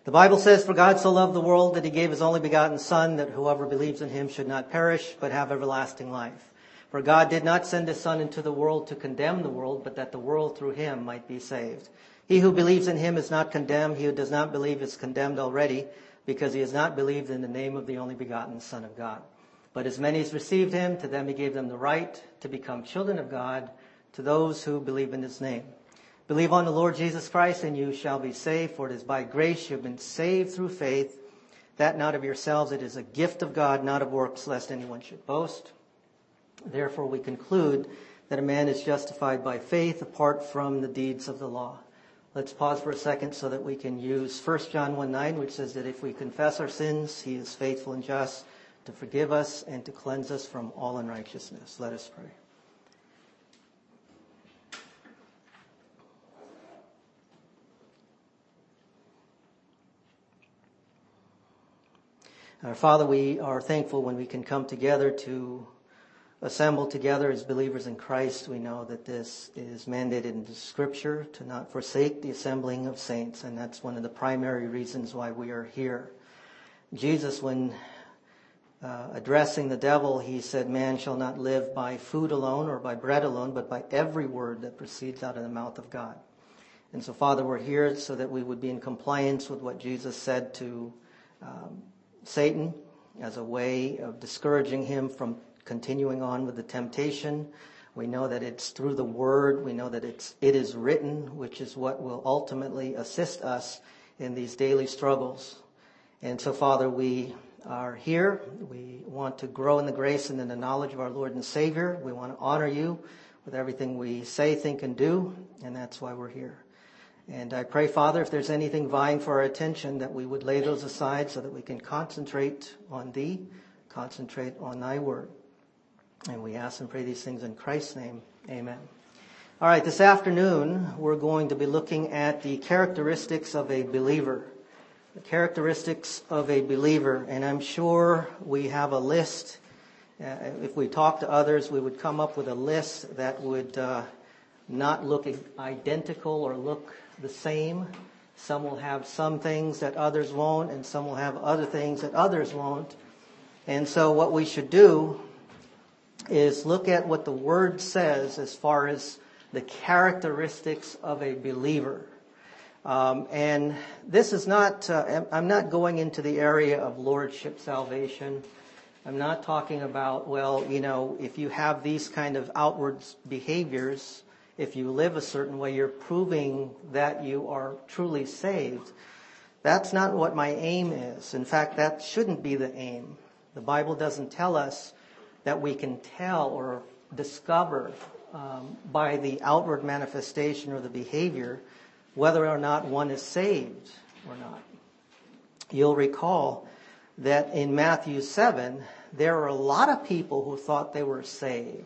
The Bible says, "For God so loved the world that he gave his only begotten Son, that whoever believes in him should not perish, but have everlasting life. For God did not send his Son into the world to condemn the world, but that the world through him might be saved. He who believes in him is not condemned. He who does not believe is condemned already, because he has not believed in the name of the only begotten Son of God. But as many as received him, to them he gave them the right to become children of God, to those who believe in his name. Believe on the Lord Jesus Christ, and you shall be saved, for it is by grace you have been saved through faith, that not of yourselves, it is a gift of God, not of works, lest anyone should boast. Therefore we conclude that a man is justified by faith apart from the deeds of the law." Let's pause for a second so that we can use 1 John 1:9, which says that if we confess our sins, he is faithful and just to forgive us and to cleanse us from all unrighteousness. Let us pray. Our Father, we are thankful when we can come together to assemble together as believers in Christ. We know that this is mandated in the Scripture, to not forsake the assembling of saints, and that's one of the primary reasons why we are here. Jesus, when addressing the devil, he said, "Man shall not live by food alone or by bread alone, but by every word that proceeds out of the mouth of God." And so, Father, we're here so that we would be in compliance with what Jesus said to Satan as a way of discouraging him from continuing on with the temptation. We know that it's through the Word. We know that it is written, which is what will ultimately assist us in these daily struggles. And so, Father, we are here. We want to grow in the grace and in the knowledge of our Lord and Savior. We want to honor you with everything we say, think, and do, and that's why we're here. And I pray, Father, if there's anything vying for our attention, that we would lay those aside so that we can concentrate on Thee, concentrate on Thy Word. And we ask and pray these things in Christ's name. Amen. All right, this afternoon we're going to be looking at the characteristics of a believer. The characteristics of a believer. And I'm sure we have a list. If we talk to others, we would come up with a list that would not look identical or look the same. Some will have some things that others won't, and some will have other things that others won't. And so what we should do is look at what the Word says as far as the characteristics of a believer. And this is not, I'm not going into the area of lordship salvation. I'm not talking about, well, if you have these kind of outward behaviors, if you live a certain way, you're proving that you are truly saved. That's not what my aim is. In fact, that shouldn't be the aim. The Bible doesn't tell us that we can tell or discover by the outward manifestation or the behavior whether or not one is saved or not. You'll recall that in Matthew 7, there were a lot of people who thought they were saved.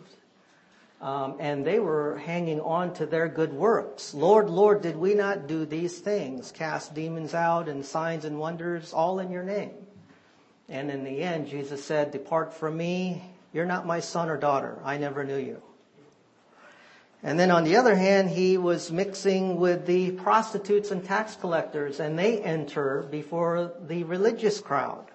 And they were hanging on to their good works. "Lord, Lord, did we not do these things? Cast demons out and signs and wonders, all in your name." And in the end, Jesus said, "Depart from me. You're not my son or daughter. I never knew you." And then on the other hand, he was mixing with the prostitutes and tax collectors, and they enter before the religious crowd.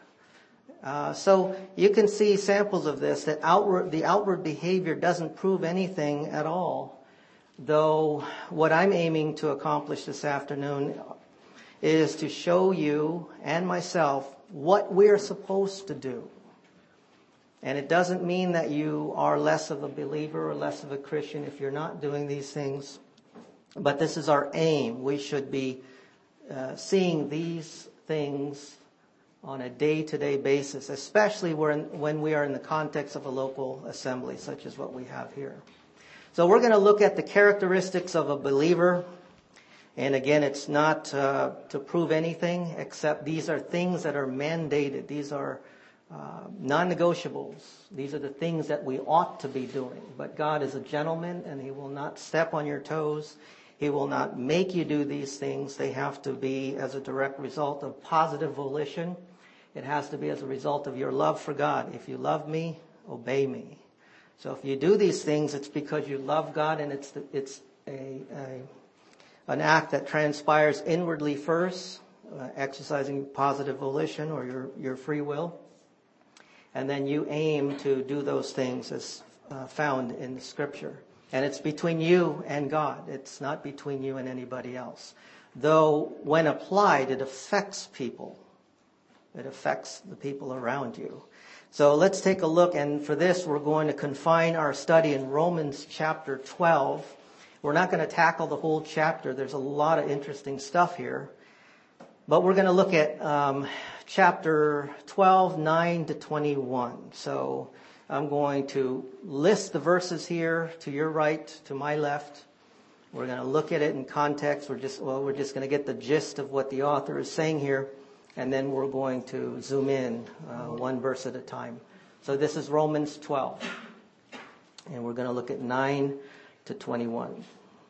So you can see samples of this, that the outward behavior doesn't prove anything at all. Though what I'm aiming to accomplish this afternoon is to show you and myself what we're supposed to do. And it doesn't mean that you are less of a believer or less of a Christian if you're not doing these things. But this is our aim. We should be seeing these things on a day-to-day basis, especially when we are in the context of a local assembly, such as what we have here. So we're going to look at the characteristics of a believer. And again, it's not to prove anything, except these are things that are mandated. These are non-negotiables. These are the things that we ought to be doing. But God is a gentleman, and He will not step on your toes. He will not make you do these things. They have to be as a direct result of positive volition. It has to be as a result of your love for God. If you love me, obey me. So if you do these things, it's because you love God, and it's an act that transpires inwardly first, exercising positive volition or your free will. And then you aim to do those things as found in the Scripture. And it's between you and God. It's not between you and anybody else. Though when applied, it affects people. It affects the people around you. So let's take a look. And for this, we're going to confine our study in Romans chapter 12. We're not going to tackle the whole chapter. There's a lot of interesting stuff here. But we're going to look at chapter 12, 9 to 21. So I'm going to list the verses here to your right, to my left. We're going to look at it in context. We're just going to get the gist of what the author is saying here. And then we're going to zoom in one verse at a time. So this is Romans 12. And we're going to look at 9 to 21.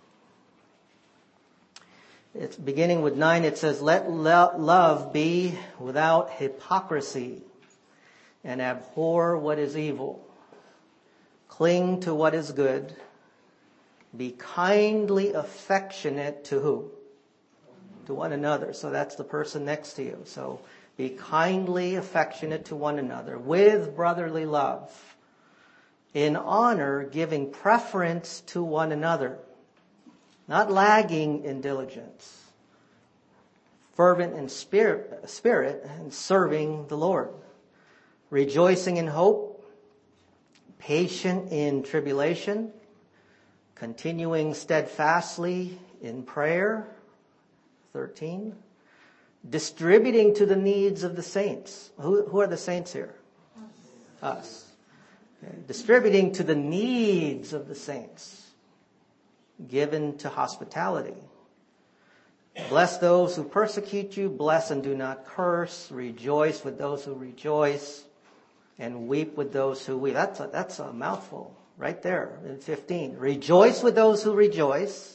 It's beginning with 9. It says, "Let love be without hypocrisy, and abhor what is evil. Cling to what is good. Be kindly affectionate to who? To one another." So that's the person next to you. So be kindly affectionate to one another with brotherly love, in honor, giving preference to one another, not lagging in diligence, fervent in spirit and serving the Lord, rejoicing in hope, patient in tribulation, continuing steadfastly in prayer. 13. Distributing to the needs of the saints. Who are the saints here? Us. Okay. Distributing to the needs of the saints. Given to hospitality. Bless those who persecute you. Bless and do not curse. Rejoice with those who rejoice. And weep with those who weep. That's a mouthful right there in 15. Rejoice with those who rejoice.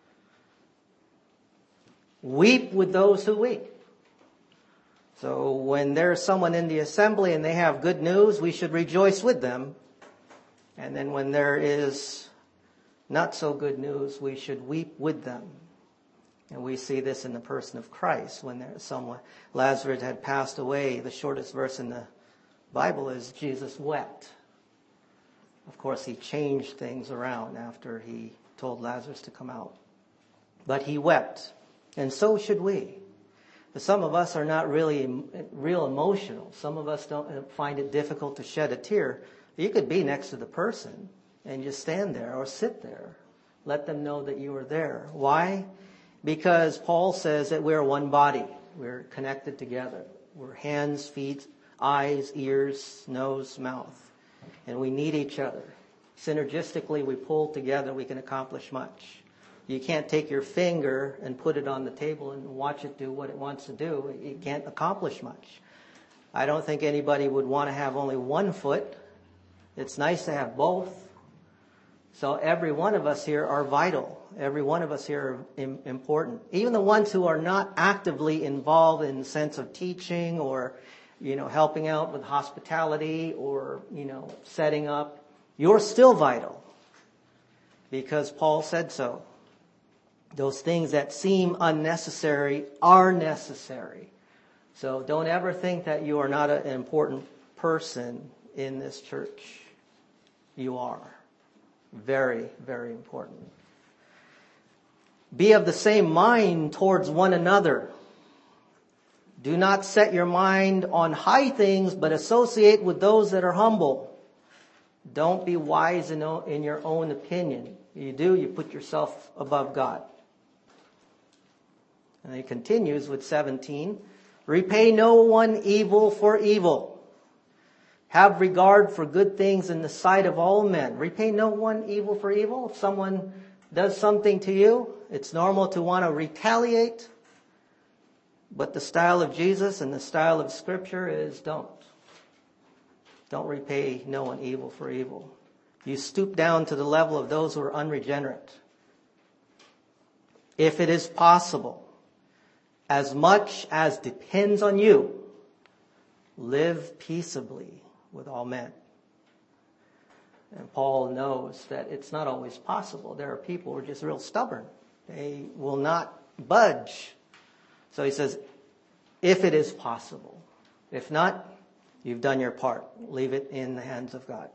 Weep with those who weep. So when there's someone in the assembly and they have good news, we should rejoice with them. And then when there is not so good news, we should weep with them. And we see this in the person of Christ. When there's someone, Lazarus had passed away, the shortest verse in the Bible is Jesus wept. Of course, he changed things around after he told Lazarus to come out. But he wept. And so should we. But some of us are not really real emotional. Some of us don't find it difficult to shed a tear. You could be next to the person and just stand there or sit there. Let them know that you are there. Why? Because Paul says that we're one body. We're connected together. We're hands, feet, eyes, ears, nose, mouth. And we need each other. Synergistically, we pull together, we can accomplish much. You can't take your finger and put it on the table and watch it do what it wants to do. It can't accomplish much. I don't think anybody would want to have only one foot. It's nice to have both. So every one of us here are vital. Every one of us here are important. Even the ones who are not actively involved in the sense of teaching or, helping out with hospitality or, setting up, you're still vital. Because Paul said so. Those things that seem unnecessary are necessary. So don't ever think that you are not an important person in this church. You are. Very, very important. Be of the same mind towards one another. Do not set your mind on high things, but associate with those that are humble. Don't be wise in your own opinion. You do, you put yourself above God. And he continues with 17. Repay no one evil for evil. Have regard for good things in the sight of all men. Repay no one evil for evil. If someone does something to you, it's normal to want to retaliate. But the style of Jesus and the style of Scripture is don't. Don't repay no one evil for evil. You stoop down to the level of those who are unregenerate. If it is possible, as much as depends on you, live peaceably with all men. And Paul knows that it's not always possible. There are people who are just real stubborn. They will not budge. So he says, if it is possible. If not, you've done your part. Leave it in the hands of God.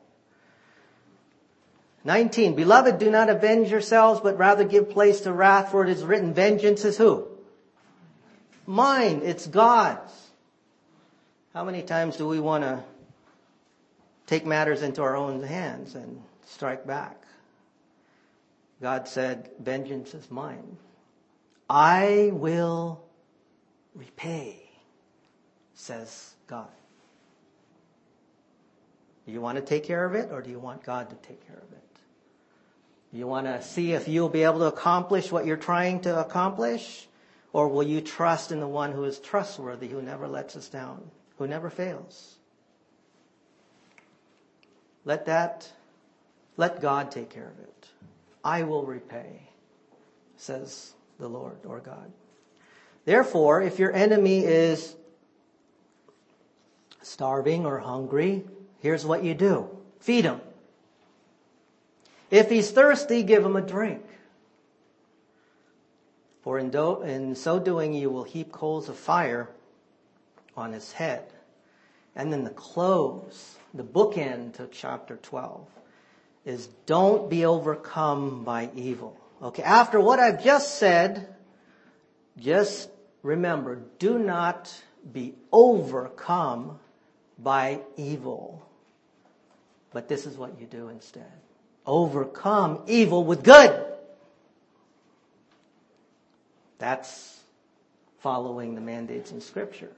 19, beloved, do not avenge yourselves, but rather give place to wrath, for it is written, vengeance is who? Mine. It's God's. How many times do we want to take matters into our own hands and strike back? God said, vengeance is mine. I will repay, says God. Do you want to take care of it, or do you want God to take care of it? Do you want to see if you'll be able to accomplish what you're trying to accomplish? Or will you trust in the one who is trustworthy, who never lets us down, who never fails? Let God take care of it. I will repay, says the Lord or God. Therefore, if your enemy is starving or hungry, here's what you do. Feed him. If he's thirsty, give him a drink. For in so doing, you will heap coals of fire on his head. And then the close, the bookend to chapter 12, is don't be overcome by evil. Okay, after what I've just said, just remember, do not be overcome by evil. But this is what you do instead. Overcome evil with good. That's following the mandates in Scripture.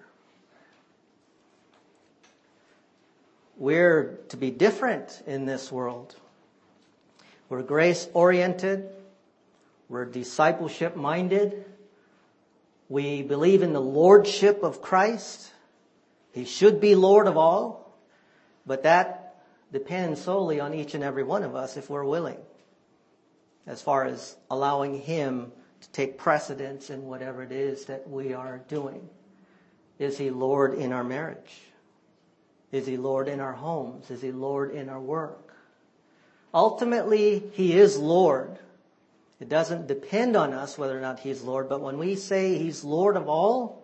We're to be different in this world. We're grace-oriented. We're discipleship-minded. We believe in the lordship of Christ. He should be Lord of all. But that depends solely on each and every one of us if we're willing, as far as allowing Him to take precedence in whatever it is that we are doing. Is He Lord in our marriage? Is He Lord in our homes? Is He Lord in our work? Ultimately, He is Lord. It doesn't depend on us whether or not He's Lord, but when we say He's Lord of all,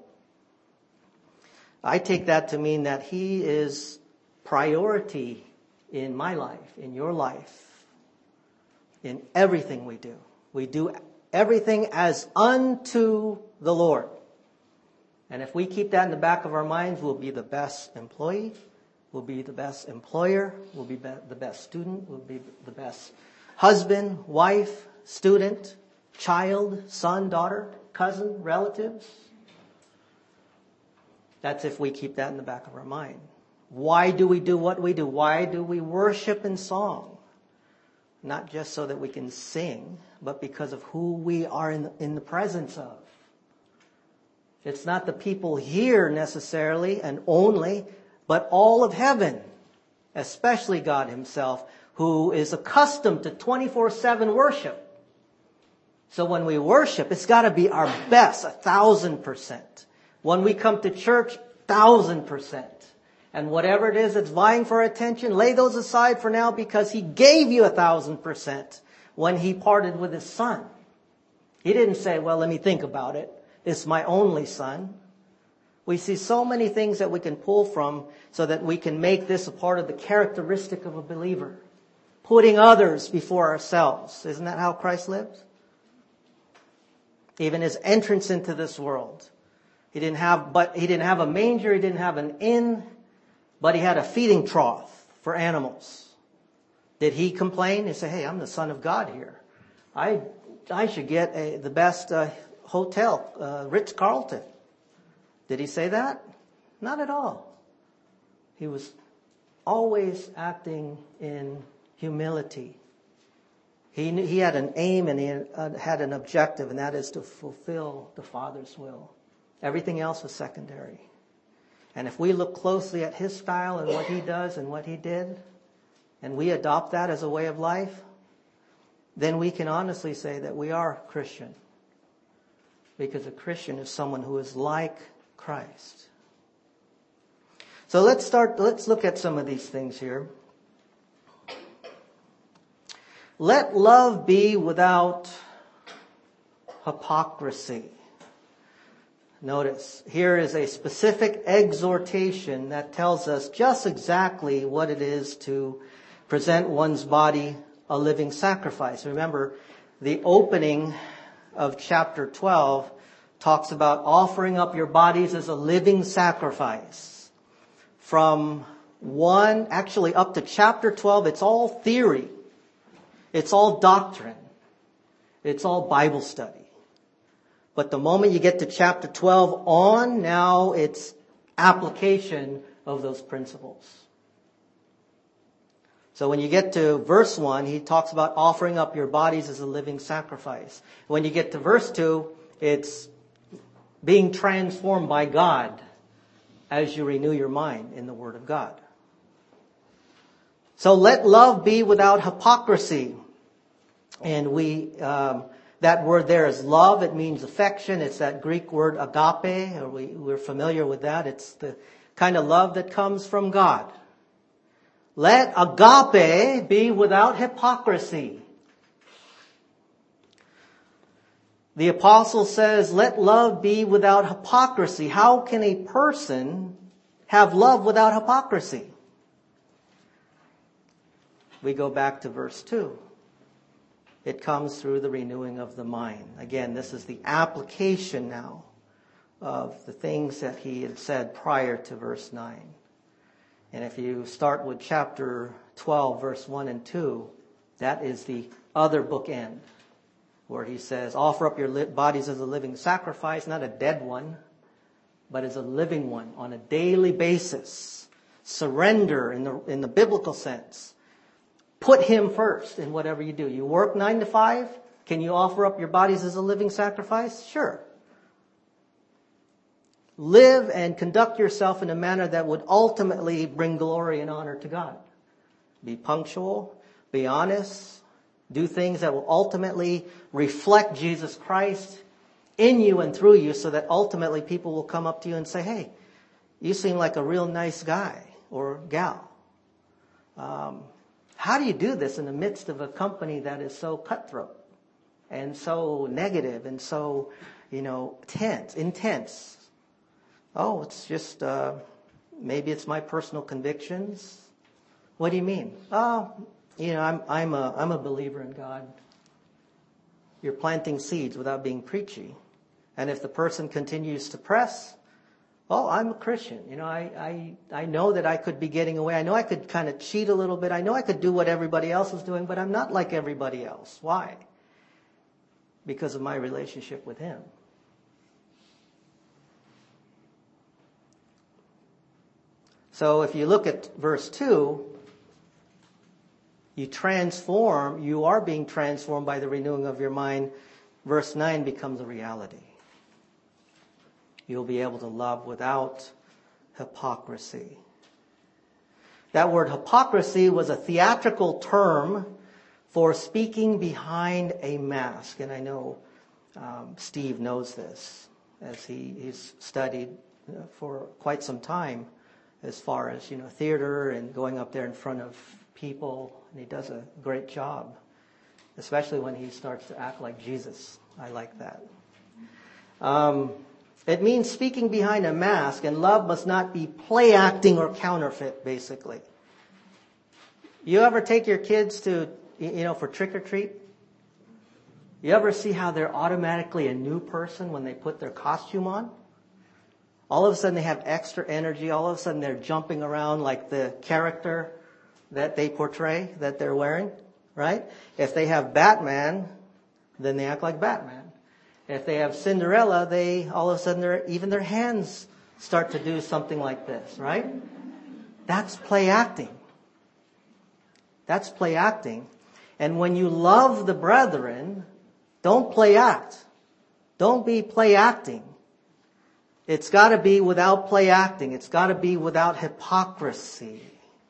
I take that to mean that He is priority in my life, in your life, in everything we do. We do everything as unto the Lord. And if we keep that in the back of our minds, we'll be the best employee, we'll be the best employer, we'll be the best student, we'll be the best husband, wife, student, child, son, daughter, cousin, relatives. That's if we keep that in the back of our mind. Why do we do what we do? Why do we worship in song? Not just so that we can sing, but because of who we are in the presence of. It's not the people here necessarily and only, but all of heaven, especially God Himself, who is accustomed to 24/7 worship. So when we worship, it's got to be our best, 1,000%. When we come to church, 1,000%. And whatever it is that's vying for attention, lay those aside for now, because He gave you 1,000% when He parted with His Son. He didn't say, well, let me think about it. It's my only Son. We see so many things that we can pull from so that we can make this a part of the characteristic of a believer. Putting others before ourselves. Isn't that how Christ lives? Even His entrance into this world. He didn't have a manger, He didn't have an inn, but He had a feeding trough for animals. Did He complain? He said, hey, I'm the Son of God here. I should get the best hotel, Ritz-Carlton. Did He say that? Not at all. He was always acting in humility. He had an aim and he had an objective, and that is to fulfill the Father's will. Everything else was secondary. And if we look closely at His style and what He does and what He did, and we adopt that as a way of life, then we can honestly say that we are Christian. Because a Christian is someone who is like Christ. So let's look at some of these things here. Let love be without hypocrisy. Notice, here is a specific exhortation that tells us just exactly what it is to present one's body a living sacrifice. Remember, the opening of chapter 12 talks about offering up your bodies as a living sacrifice. From actually up to chapter 12, it's all theory. It's all doctrine. It's all Bible study. But the moment you get to chapter 12 on, now it's application of those principles. So when you get to verse 1, he talks about offering up your bodies as a living sacrifice. When you get to verse 2, it's being transformed by God as you renew your mind in the Word of God. So let love be without hypocrisy. And that word there is love. It means affection. It's that Greek word agape. We're familiar with that. It's the kind of love that comes from God. Let agape be without hypocrisy. The apostle says, let love be without hypocrisy. How can a person have love without hypocrisy? We go back to verse 2. It comes through the renewing of the mind. Again, this is the application now of the things that he had said prior to verse 9. And if you start with chapter 12, verse 1 and 2, that is the other bookend, where he says, offer up your bodies as a living sacrifice, not a dead one, but as a living one on a daily basis. Surrender in the biblical sense. Put him first in whatever you do. You work 9 to 5. Can you offer up your bodies as a living sacrifice? Sure. Live and conduct yourself in a manner that would ultimately bring glory and honor to God. Be punctual. Be honest. Do things that will ultimately reflect Jesus Christ in you and through you, so that ultimately people will come up to you and say, hey, you seem like a real nice guy or gal. How do you do this in the midst of a company that is so cutthroat and so negative and so, intense? Oh, it's just, maybe it's my personal convictions. What do you mean? Oh, I'm a believer in God. You're planting seeds without being preachy. And if the person continues to press, oh, I'm a Christian. I know that I could be getting away. I know I could kind of cheat a little bit. I know I could do what everybody else is doing, but I'm not like everybody else. Why? Because of my relationship with him. So if you look at verse 2, you are being transformed by the renewing of your mind. Verse 9 becomes a reality. You'll be able to love without hypocrisy. That word hypocrisy was a theatrical term for speaking behind a mask. And I know Steve knows this, as he's studied for quite some time as far as, theater and going up there in front of people. And he does a great job, especially when he starts to act like Jesus. I like that. It means speaking behind a mask, and love must not be play acting or counterfeit, basically. You ever take your kids to, for trick or treat? You ever see how they're automatically a new person when they put their costume on? All of a sudden they have extra energy. All of a sudden they're jumping around like the character that they portray, that they're wearing, right? If they have Batman, then they act like Batman. If they have Cinderella, all of a sudden even their hands start to do something like this, right? That's play acting. That's play acting. And when you love the brethren, don't play act. Don't be play acting. It's got to be without play acting. It's got to be without hypocrisy.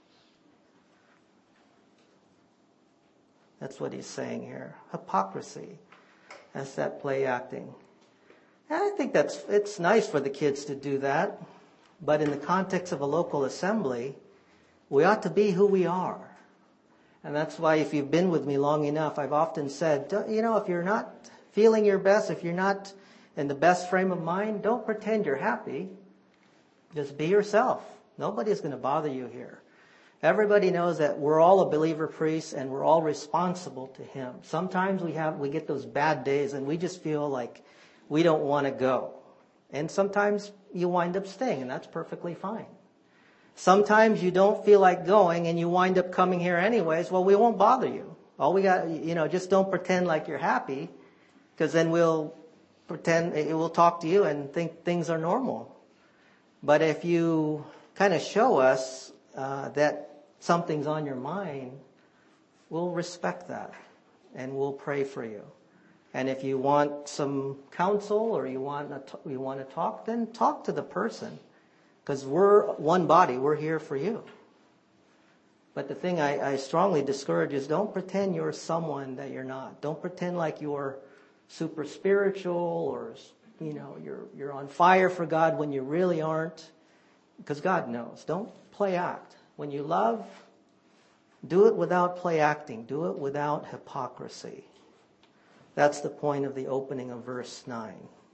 That's what he's saying here. Hypocrisy. That's that play acting. And I think it's nice for the kids to do that. But in the context of a local assembly, we ought to be who we are. And that's why, if you've been with me long enough, I've often said, if you're not feeling your best, if you're not in the best frame of mind, don't pretend you're happy. Just be yourself. Nobody's going to bother you here. Everybody knows that we're all a believer priest and we're all responsible to Him. Sometimes we get those bad days and we just feel like we don't want to go. And sometimes you wind up staying, and that's perfectly fine. Sometimes you don't feel like going and you wind up coming here anyways. Well, we won't bother you. All we got, just don't pretend like you're happy, because then we'll talk to you and think things are normal. But if you kind of show us that something's on your mind, we'll respect that and we'll pray for you. And if you want some counsel or you want to talk, then talk to the person, because we're one body. We're here for you. But the thing I strongly discourage is don't pretend you're someone that you're not. Don't pretend like you're super spiritual or you're on fire for God when you really aren't, because God knows. Don't play act. When you love, do it without play acting. Do it without hypocrisy. That's the point of the opening of verse 9.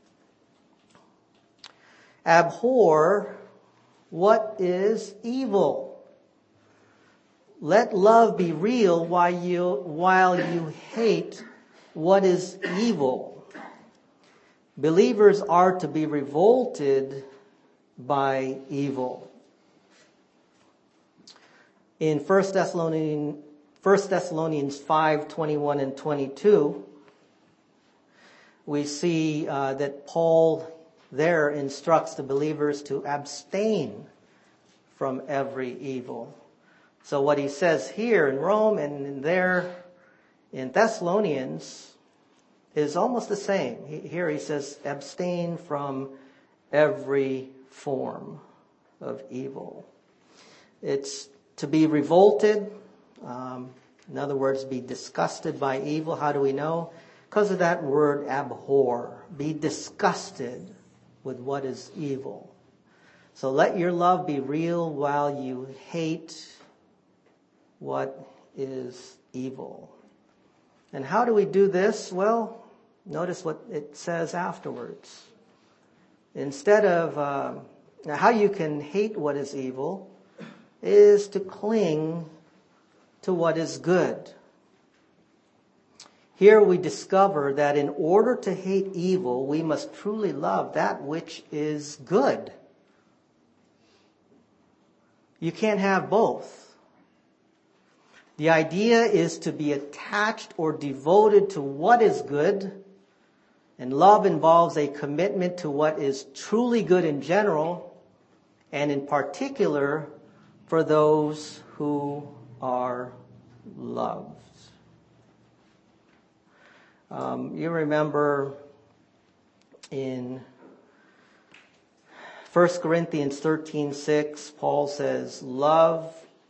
Abhor what is evil. Let love be real while you hate what is evil. Believers are to be revolted by evil. In 1 Thessalonians 5:21 and 22, we see that Paul there instructs the believers to abstain from every evil. So what he says here in Rome and there in Thessalonians is almost the same. Here he says, abstain from every form of evil. It's to be revolted. In other words, be disgusted by evil. How do we know? Because of that word abhor. Be disgusted with what is evil. So let your love be real while you hate what is evil. And how do we do this? Well, notice what it says afterwards. Instead of, how you can hate what is evil is to cling to what is good. Here we discover that in order to hate evil, we must truly love that which is good. You can't have both. The idea is to be attached or devoted to what is good, and love involves a commitment to what is truly good in general, and in particular for those who are loved. You remember in 1 Corinthians 13:6, Paul says, love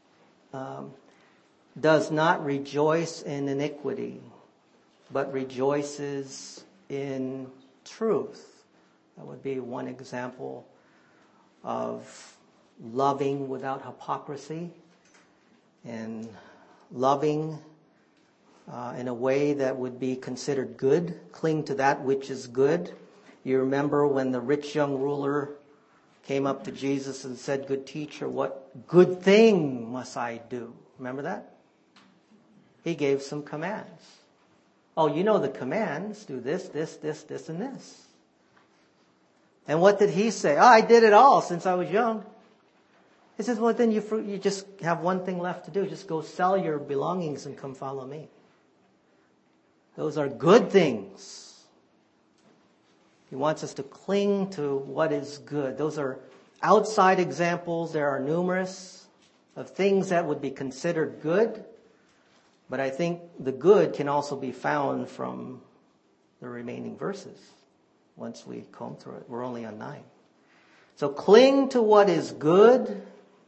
does not rejoice in iniquity, but rejoices in truth. That would be one example of loving without hypocrisy and loving in a way that would be considered good. Cling to that which is good. You remember when the rich young ruler came up to Jesus and said, "Good teacher, what good thing must I do?" Remember that? He gave some commands. Oh, you know the commands. Do this, this, this, this, and this. And what did he say? Oh, I did it all since I was young. He says, well, then you just have one thing left to do. Just go sell your belongings and come follow me. Those are good things. He wants us to cling to what is good. Those are outside examples. There are numerous of things that would be considered good. But I think the good can also be found from the remaining verses once we comb through it. We're only on 9. So cling to what is good.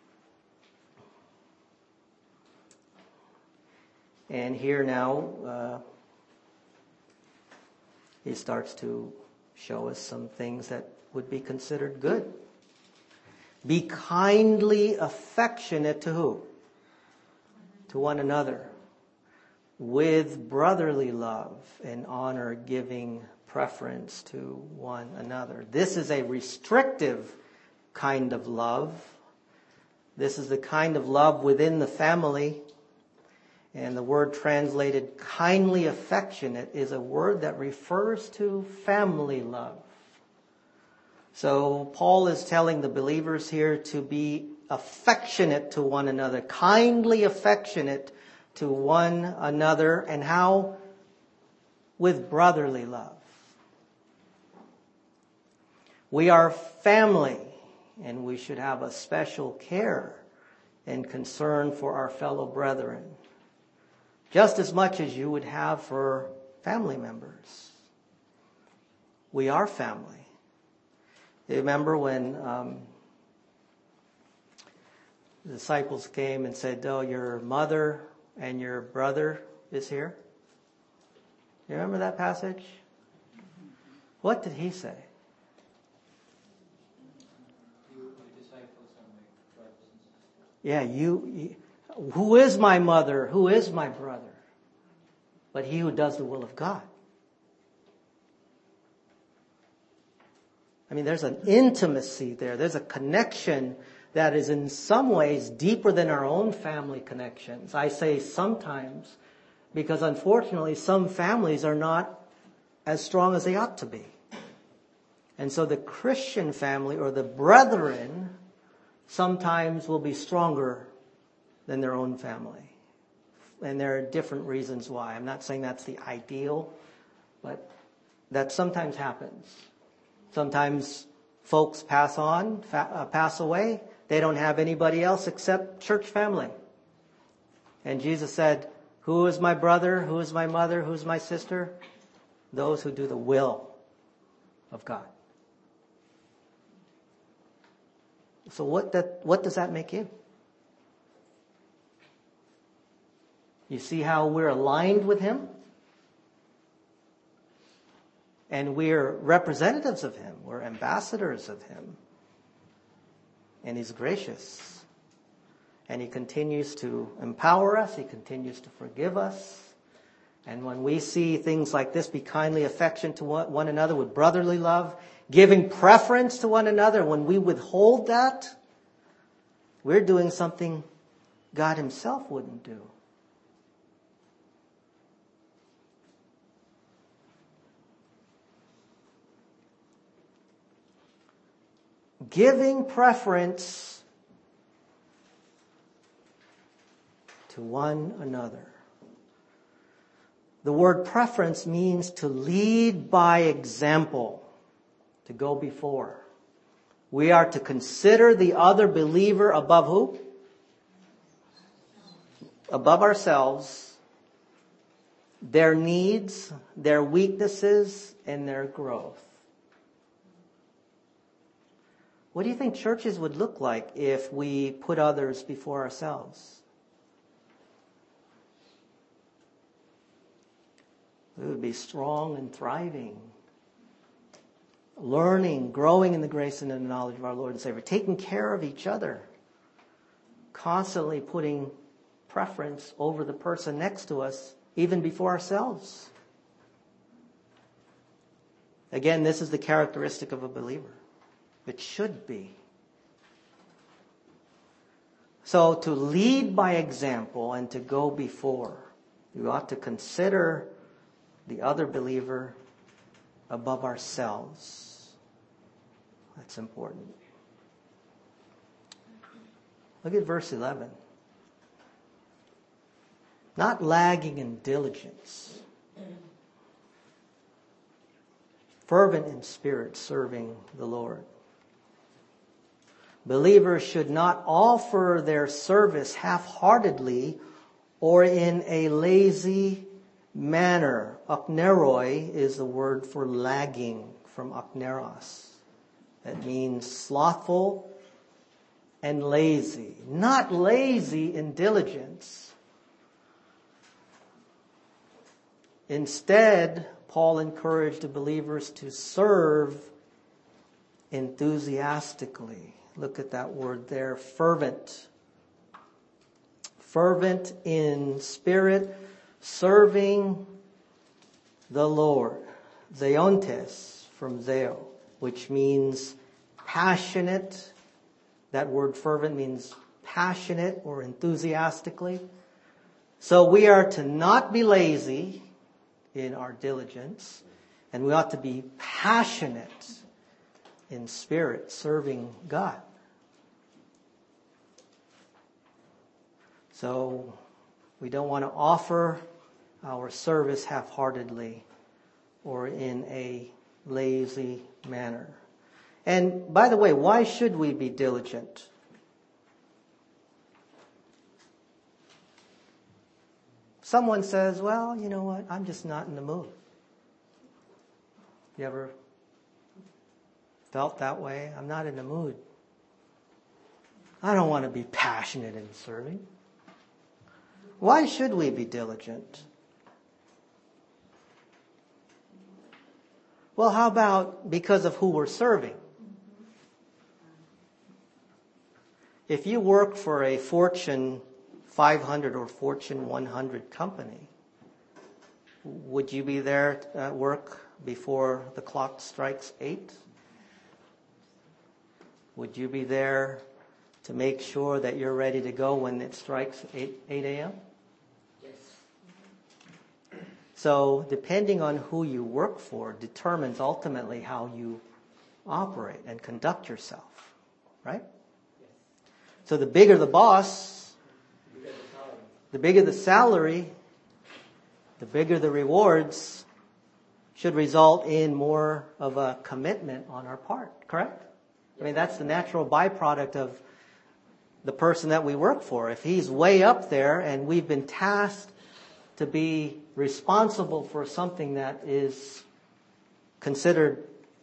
And here now, he starts to show us some things that would be considered good. Be kindly affectionate to who? To one another. With brotherly love and honor, giving preference to one another. This is a restrictive kind of love. This is the kind of love within the family. And the word translated kindly affectionate is a word that refers to family love. So Paul is telling the believers here to be affectionate to one another, kindly affectionate to one another. And how? With brotherly love. We are family, and we should have a special care and concern for our fellow brethren, just as much as you would have for family members. We are family. You remember when the disciples came and said, "Oh, your mother and your brother is here"? You remember that passage? What did he say? Yeah, you, who is my mother? Who is my brother? But he who does the will of God. I mean, there's an intimacy there. There's a connection that is in some ways deeper than our own family connections. I say sometimes because unfortunately some families are not as strong as they ought to be. And so the Christian family or the brethren sometimes will be stronger than their own family. And there are different reasons why. I'm not saying that's the ideal, but that sometimes happens. Sometimes folks pass away. They don't have anybody else except church family. And Jesus said, "Who is my brother? Who is my mother? Who is my sister? Those who do the will of God." So what does that make you? You see how we're aligned with Him? And we're representatives of Him. We're ambassadors of Him. And He's gracious. And He continues to empower us. He continues to forgive us. And when we see things like this, be kindly affectionate to one another with brotherly love, giving preference to one another, when we withhold that, we're doing something God Himself wouldn't do. Giving preference to one another. The word preference means to lead by example, to go before. We are to consider the other believer above who? Above ourselves, their needs, their weaknesses, and their growth. What do you think churches would look like if we put others before ourselves? We would be strong and thriving, learning, growing in the grace and in the knowledge of our Lord and Savior, taking care of each other, constantly putting preference over the person next to us, even before ourselves. Again, this is the characteristic of a believer. It should be. So to lead by example and to go before, we ought to consider the other believer above ourselves. That's important. Look at verse 11. Not lagging in diligence, fervent in spirit, serving the Lord. Believers should not offer their service half-heartedly or in a lazy manner. Akneroi is the word for lagging, from akneros. That means slothful and lazy. Not lazy in diligence. Instead, Paul encouraged the believers to serve enthusiastically. Look at that word there, fervent. Fervent in spirit, serving the Lord. zeontes from zeo, which means passionate. That word fervent means passionate or enthusiastically. So we are to not be lazy in our diligence, and we ought to be passionate in spirit, serving God. So we don't want to offer our service half-heartedly or in a lazy manner. And by the way, why should we be diligent? Someone says, well, you know what, I'm just not in the mood. You ever felt that way? I'm not in the mood. I don't want to be passionate in serving. Why should we be diligent? Well, how about because of who we're serving? If you work for a Fortune 500 or Fortune 100 company, would you be there at work before the clock strikes 8? Would you be there to make sure that you're ready to go when it strikes 8 a.m.? Yes. So depending on who you work for determines ultimately how you operate and conduct yourself, right? Yes. So the bigger the boss, the bigger the salary, the bigger the rewards, should result in more of a commitment on our part, correct? I mean, that's the natural byproduct of the person that we work for. If he's way up there and we've been tasked to be responsible for something that is considered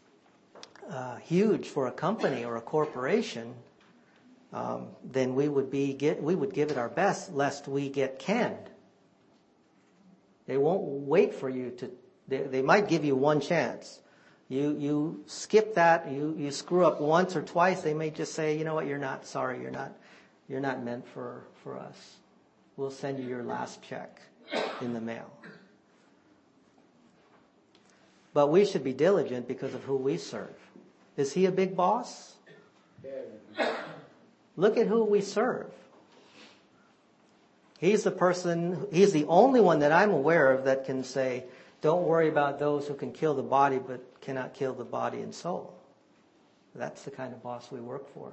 huge for a company or a corporation, then we would give it our best lest we get canned. They won't wait for you to. They might give you one chance. You skip that. You screw up once or twice. They may just say, you know what, you're not meant for us. We'll send you your last check in the mail. But we should be diligent because of who we serve. Is he a big boss? Look at who we serve. He's the only one that I'm aware of that can say, don't worry about those who can kill the body but cannot kill the body and soul. That's the kind of boss we work for.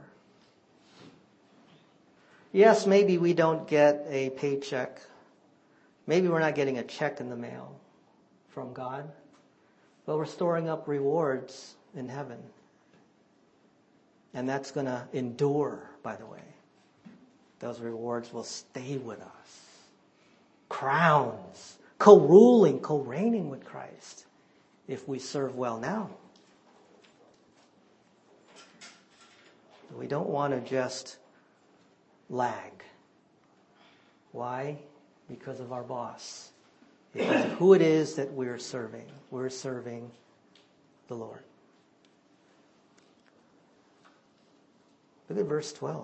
Yes, maybe we don't get a paycheck. Maybe we're not getting a check in the mail from God, but we're storing up rewards in heaven. And that's going to endure, by the way. Those rewards will stay with us. Crowns, co-ruling, co-reigning with Christ if we serve well now. We don't want to just lag. Why? Because of our boss. Because of who it is that we're serving. We're serving the Lord. Look at verse 12.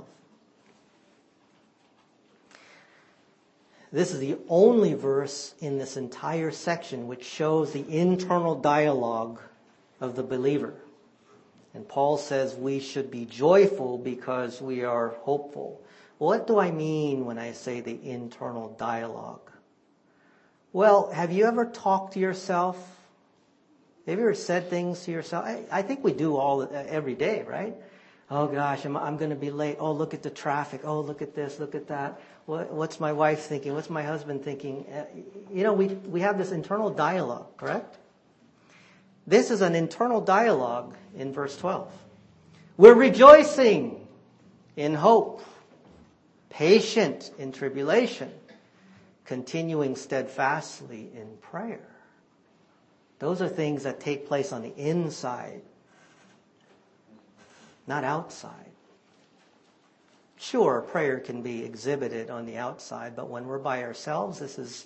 This is the only verse in this entire section which shows the internal dialogue of the believer. And Paul says we should be joyful because we are hopeful. What do I mean when I say the internal dialogue? Well, have you ever talked to yourself? Have you ever said things to yourself? I think we do every day, right? Oh gosh, I'm going to be late. Oh, look at the traffic. Oh, look at this, look at that. What's my wife thinking? What's my husband thinking? We have this internal dialogue, correct? This is an internal dialogue in verse 12. We're rejoicing in hope, patient in tribulation, continuing steadfastly in prayer. Those are things that take place on the inside, not outside. Sure, prayer can be exhibited on the outside, but when we're by ourselves,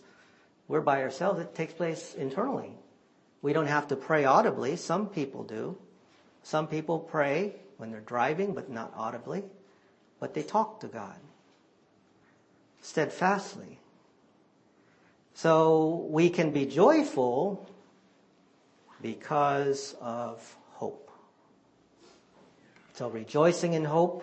it takes place internally. We don't have to pray audibly. Some people do. Some people pray when they're driving, but not audibly. But they talk to God steadfastly. So we can be joyful because of hope. So rejoicing in hope,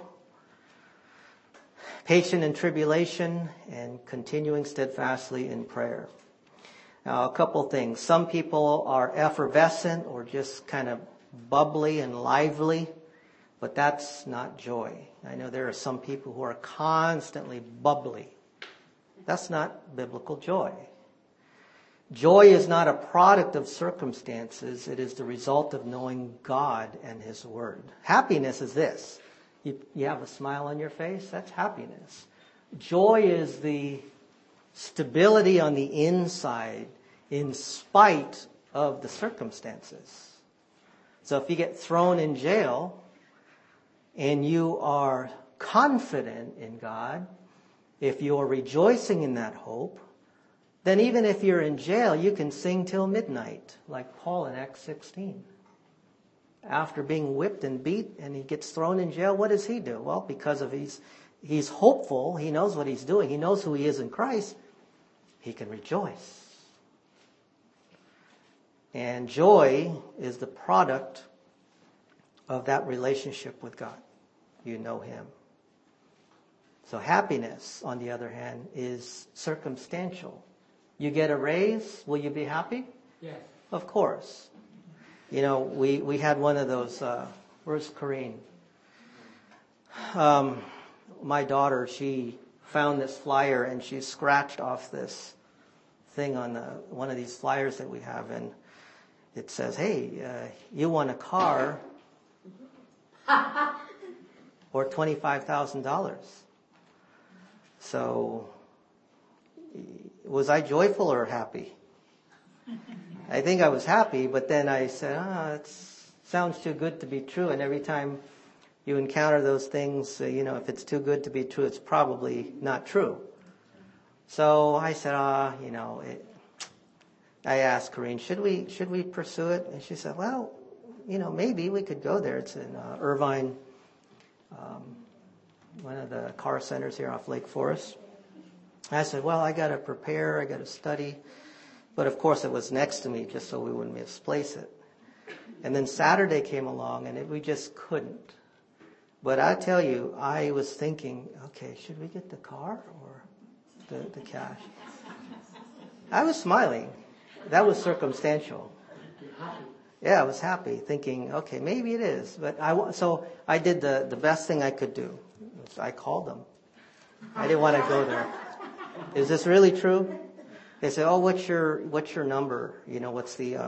patient in tribulation, and continuing steadfastly in prayer. Now, a couple things. Some people are effervescent or just kind of bubbly and lively, but that's not joy. I know there are some people who are constantly bubbly. That's not biblical joy. Joy is not a product of circumstances. It is the result of knowing God and His Word. Happiness is this. You have a smile on your face? That's happiness. Joy is the stability on the inside in spite of the circumstances. So if you get thrown in jail and you are confident in God, if you are rejoicing in that hope, then even if you're in jail, you can sing till midnight, like Paul in Acts 16. After being whipped and beat and he gets thrown in jail, what does he do? Well, because of he's hopeful, he knows what he's doing, he knows who he is in Christ, he can rejoice. And joy is the product of that relationship with God. You know Him. So happiness, on the other hand, is circumstantial. You get a raise, will you be happy? Yes. Of course. You know, we had one of those, where's Corrine? My daughter, she found this flyer and she scratched off this thing on one of these flyers that we have, and it says, hey, you won a car or $25,000. So, was I joyful or happy? I think I was happy, but then I said, it sounds too good to be true. And every time you encounter those things, if it's too good to be true, it's probably not true. So I said, I asked Corrine, should we pursue it? And she said, well, maybe we could go there. It's in Irvine, one of the car centers here off Lake Forest. I said, well, I got to prepare, I got to study. But of course it was next to me just so we wouldn't misplace it. And then Saturday came along and we just couldn't. But I tell you, I was thinking, okay, should we get the car or the cash? I was smiling. That was circumstantial. Yeah, I was happy, thinking, okay, maybe it is. But so I did the best thing I could do. I called them. I didn't want to go there. Is this really true? They said, oh, what's your number? What's the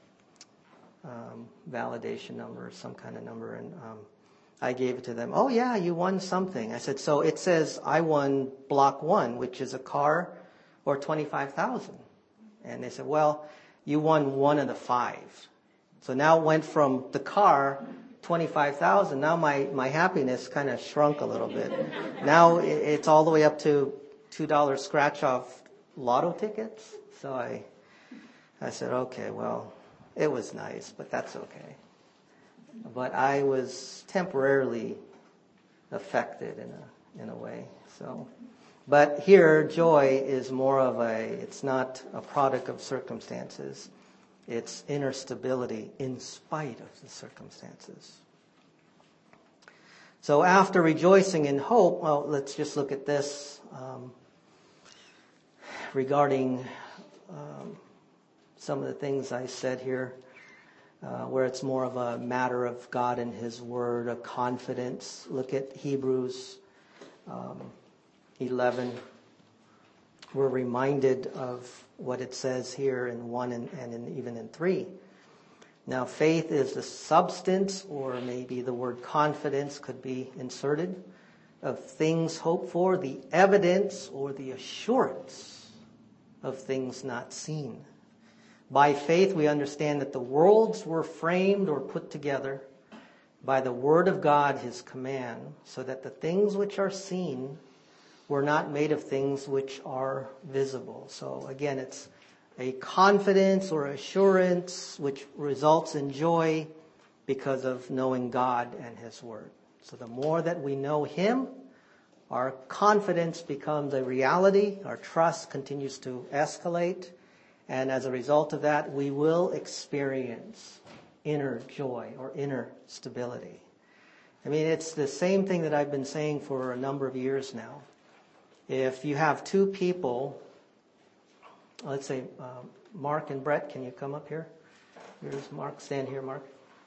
validation number, some kind of number? And I gave it to them. Oh, yeah, you won something. I said, so it says I won block 1, which is a car or $25,000. And they said, well, you won one of the 5. So now it went from the car, $25,000. Now my happiness kind of shrunk a little bit. Now it's all the way up to $2 scratch off lotto tickets. So I said, okay, well, it was nice, but that's okay. But I was temporarily affected in a way. So, but here, joy is more of it's not a product of circumstances. It's inner stability in spite of the circumstances. So after rejoicing in hope, well, let's just look at this regarding some of the things I said here, where it's more of a matter of God and His Word, a confidence. Look at Hebrews 11. We're reminded of what it says here in 1 and even in 3. Now, faith is the substance, or maybe the word confidence could be inserted, of things hoped for, the evidence or the assurance of things not seen. By faith, we understand that the worlds were framed or put together by the word of God, His command, so that the things which are seen were not made of things which are visible. So again, it's a confidence or assurance which results in joy because of knowing God and His Word. So the more that we know Him, our confidence becomes a reality, our trust continues to escalate, And as a result of that, we will experience inner joy or inner stability. I mean, it's the same thing that I've been saying for a number of years now. If you have two people, let's say Mark and Brett, can you come up here? Here's Mark. Stand here, Mark.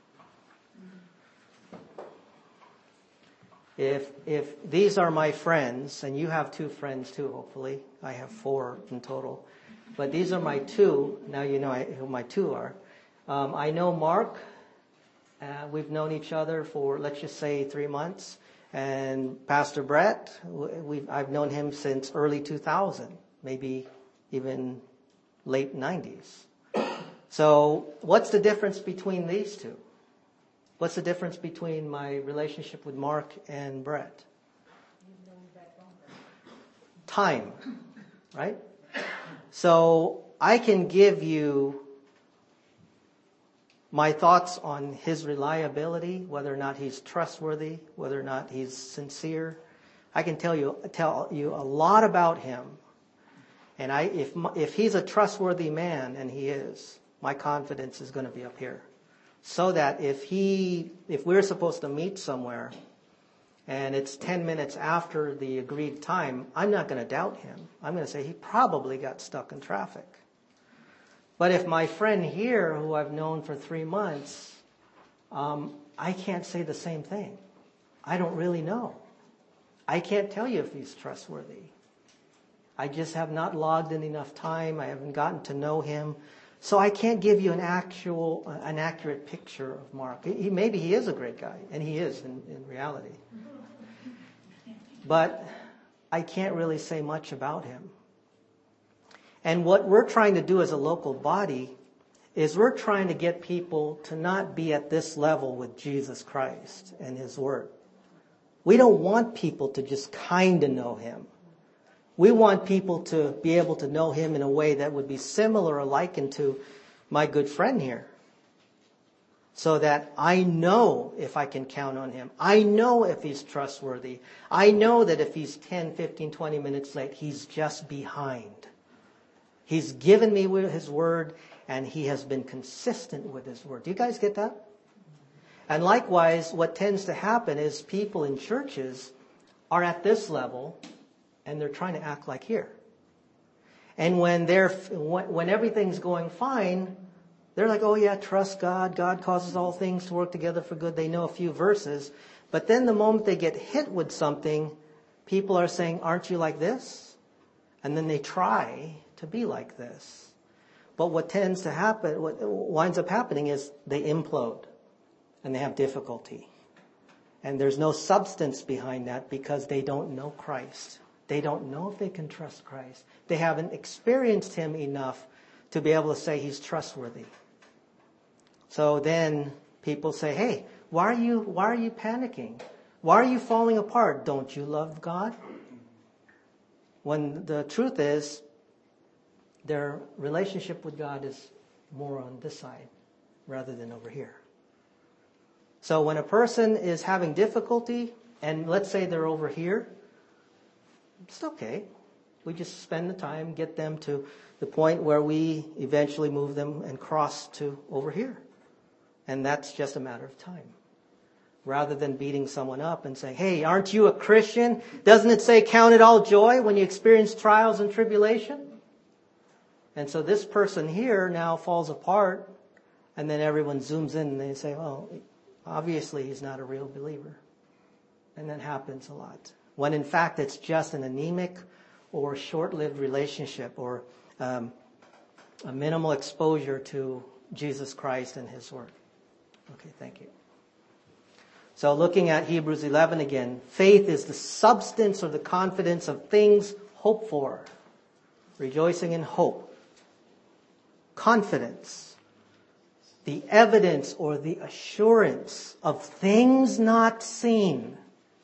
If these are my friends, and you have two friends too, hopefully. I have 4 in total. But these are my two. Now you know who my two are. I know Mark. We've known each other for, let's just say, 3 months. And Pastor Brett, I've known him since early 2000, maybe even late 90s. So what's the difference between these two? What's the difference between my relationship with Mark and Brett? Time, right? So I can give you my thoughts on his reliability, whether or not he's trustworthy, whether or not he's sincere. I can tell you a lot about him. And if he's a trustworthy man, and he is, my confidence is going to be up here. So that if we're supposed to meet somewhere and it's 10 minutes after the agreed time, I'm not going to doubt him. I'm going to say he probably got stuck in traffic. But if my friend here, who I've known for 3 months, I can't say the same thing. I don't really know. I can't tell you if he's trustworthy. I just have not logged in enough time. I haven't gotten to know him. So I can't give you an accurate picture of Mark. Maybe he is a great guy, and he is in reality. But I can't really say much about him. And what we're trying to do as a local body is we're trying to get people to not be at this level with Jesus Christ and His Word. We don't want people to just kind of know Him. We want people to be able to know Him in a way that would be similar or likened to my good friend here. So that I know if I can count on him. I know if he's trustworthy. I know that if he's 10, 15, 20 minutes late, he's just behind. He's given me His Word, and He has been consistent with His Word. Do you guys get that? And likewise, what tends to happen is people in churches are at this level, and they're trying to act like here. And when everything's going fine, they're like, oh yeah, trust God. God causes all things to work together for good. They know a few verses. But then the moment they get hit with something, people are saying, aren't you like this? And then they try to be like this. But what tends to happen, what winds up happening is they implode and they have difficulty. And there's no substance behind that because they don't know Christ. They don't know if they can trust Christ. They haven't experienced Him enough to be able to say He's trustworthy. So then people say, hey, why are you panicking? Why are you falling apart? Don't you love God? When the truth is, their relationship with God is more on this side rather than over here. So when a person is having difficulty, and let's say they're over here, it's okay. We just spend the time, get them to the point where we eventually move them and cross to over here. And that's just a matter of time. Rather than beating someone up and saying, hey, aren't you a Christian? Doesn't it say count it all joy when you experience trials and tribulation? And so this person here now falls apart, and then everyone zooms in and they say, oh, obviously he's not a real believer. And that happens a lot. When in fact it's just an anemic or short-lived relationship or a minimal exposure to Jesus Christ and His Word. Okay, thank you. So looking at Hebrews 11 again, faith is the substance or the confidence of things hoped for. Rejoicing in hope. Confidence. The evidence or the assurance of things not seen.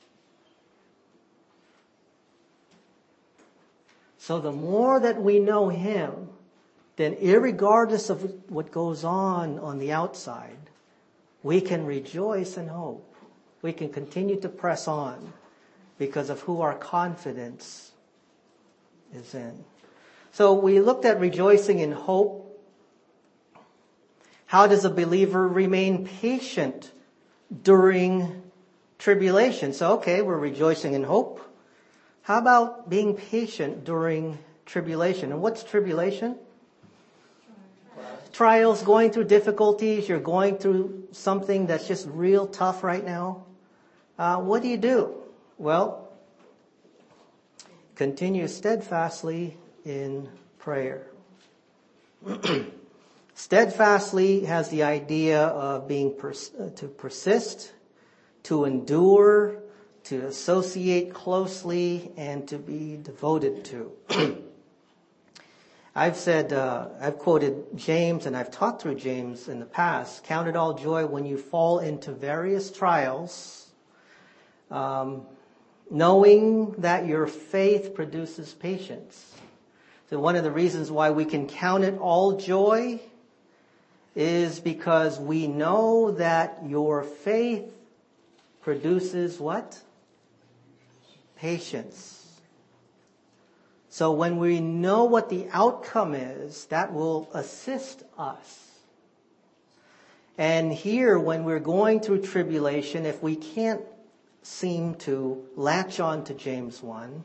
So the more that we know Him, then irregardless of what goes on the outside, we can rejoice and hope. We can continue to press on because of who our confidence is in. So we looked at rejoicing in hope. How does a believer remain patient during tribulation? So, okay, we're rejoicing in hope. How about being patient during tribulation? And what's tribulation? Trials, going through difficulties. You're going through something that's just real tough right now. What do? Well, continue steadfastly in prayer. Steadfastly has the idea of being to persist, to endure, to associate closely, and to be devoted to. I've quoted James, and I've taught through James in the past. Count it all joy when you fall into various trials, knowing that your faith produces patience. So one of the reasons why we can count it all joy is because we know that your faith produces what? Patience. So when we know what the outcome is, that will assist us. And here, when we're going through tribulation, if we can't seem to latch on to James 1,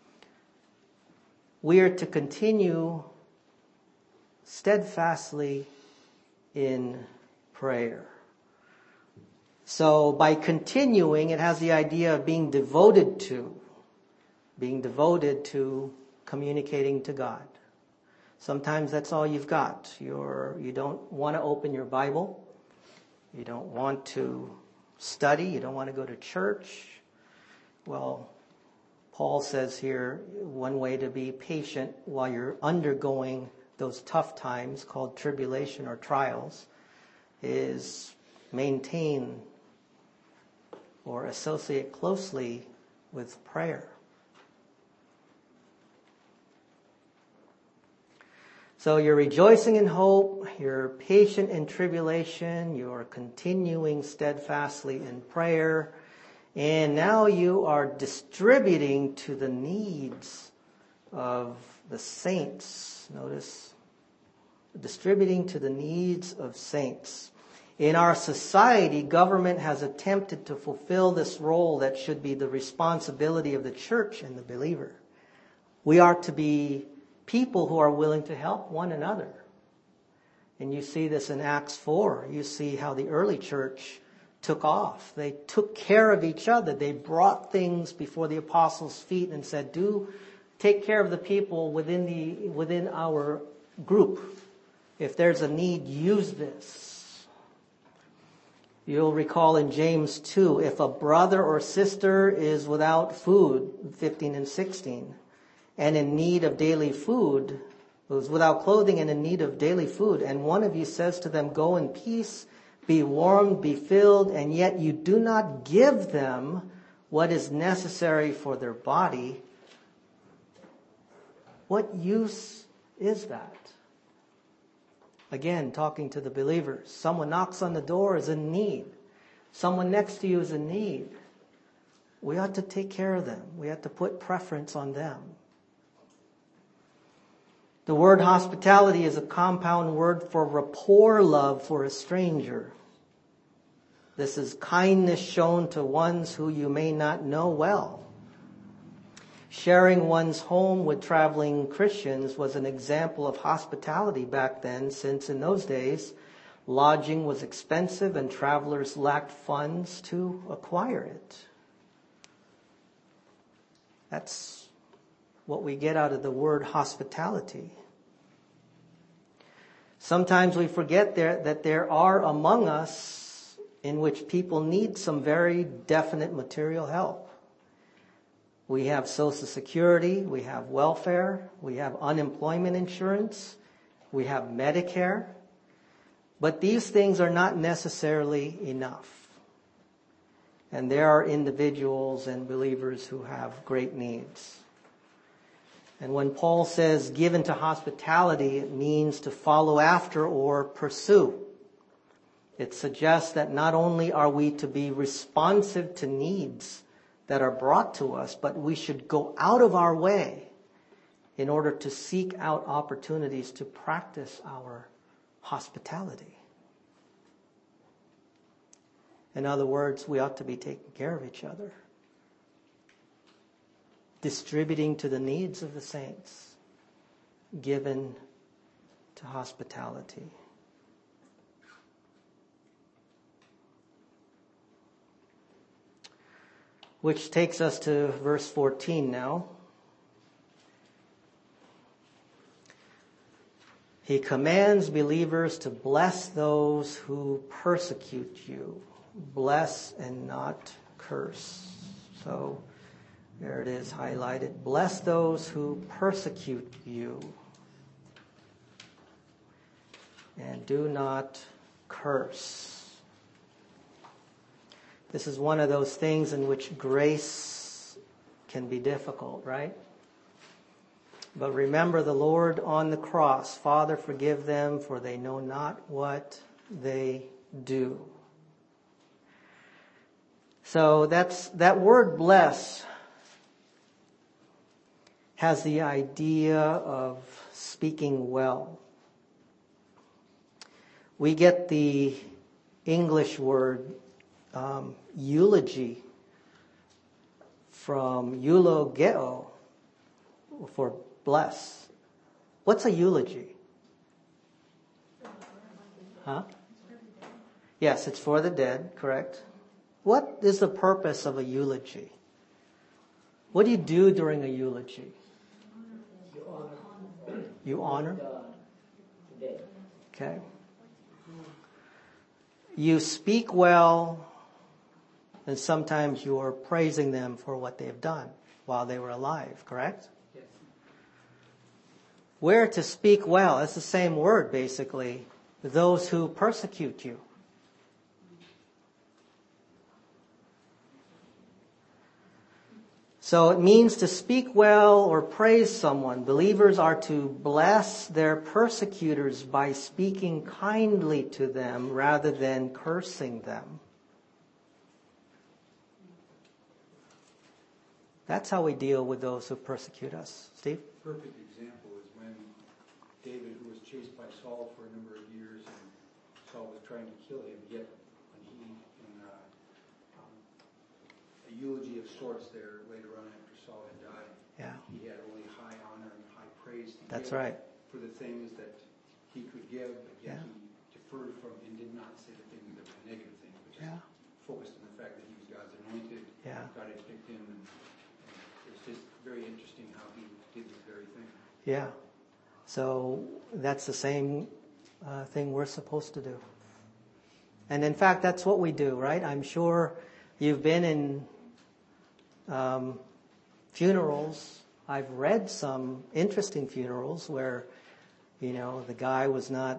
we are to continue steadfastly in prayer. So by continuing, it has the idea of being devoted to communicating to God. Sometimes that's all you've got. You don't want to open your Bible. You don't want to study. You don't want to go to church. Well, Paul says here, one way to be patient while you're undergoing those tough times called tribulation or trials is maintain or associate closely with prayer. So you're rejoicing in hope, you're patient in tribulation, you're continuing steadfastly in prayer, and now you are distributing to the needs of the saints. Notice, distributing to the needs of saints. In our society, government has attempted to fulfill this role that should be the responsibility of the church and the believer. We are to be people who are willing to help one another. And you see this in Acts 4. You see how the early church took off. They took care of each other. They brought things before the apostles' feet and said, take care of the people within our group. If there's a need, use this. You'll recall in James 2, if a brother or sister is without food, 15 and 16, and in need of daily food, who's without clothing and in need of daily food, and one of you says to them, go in peace, be warmed, be filled, and yet you do not give them what is necessary for their body, what use is that? Again, talking to the believers. Someone knocks on the door, is in need. Someone next to you is in need. We ought to take care of them. We have to put preference on them. The word hospitality is a compound word for rapport love for a stranger. This is kindness shown to ones who you may not know well. Sharing one's home with traveling Christians was an example of hospitality back then, since in those days, lodging was expensive and travelers lacked funds to acquire it. That's what we get out of the word hospitality. Sometimes we forget that there are among us in which people need some very definite material help. We have Social Security, we have welfare, we have unemployment insurance, we have Medicare. But these things are not necessarily enough. And there are individuals and believers who have great needs. And when Paul says given to hospitality, it means to follow after or pursue. It suggests that not only are we to be responsive to needs that are brought to us, but we should go out of our way in order to seek out opportunities to practice our hospitality. In other words, we ought to be taking care of each other, distributing to the needs of the saints, given to hospitality. Which takes us to verse 14 now. He commands believers to bless those who persecute you. Bless and not curse. So there it is highlighted. Bless those who persecute you. And do not curse. This is one of those things in which grace can be difficult, right? But remember the Lord on the cross. Father, forgive them, for they know not what they do. So that word bless has the idea of speaking well. We get the English word eulogy from eulogeo, for bless. What's a eulogy? Huh? Yes, it's for the dead, correct. What is the purpose of a eulogy? What do you do during a eulogy? You honor? Okay. You speak well, and sometimes you are praising them for what they have done while they were alive, correct? Yes. Where to speak well, it's the same word basically. Those who persecute you. So it means to speak well or praise someone. Believers are to bless their persecutors by speaking kindly to them rather than cursing them. That's how we deal with those who persecute us. Steve? Perfect example is when David, who was chased by Saul for a number of years, and Saul was trying to kill him, yet when he, in a eulogy of sorts there later on after Saul had died, he had only high honor and high praise to That's give right. for the things that he could give, but yet he deferred from and did not say the things that were negative things, but just focused on the fact that he was God's anointed, God had picked him, and it's just very interesting how he did this very thing. Yeah. So that's the same thing we're supposed to do. And in fact, that's what we do, right? I'm sure you've been in funerals. I've read some interesting funerals where, the guy was not,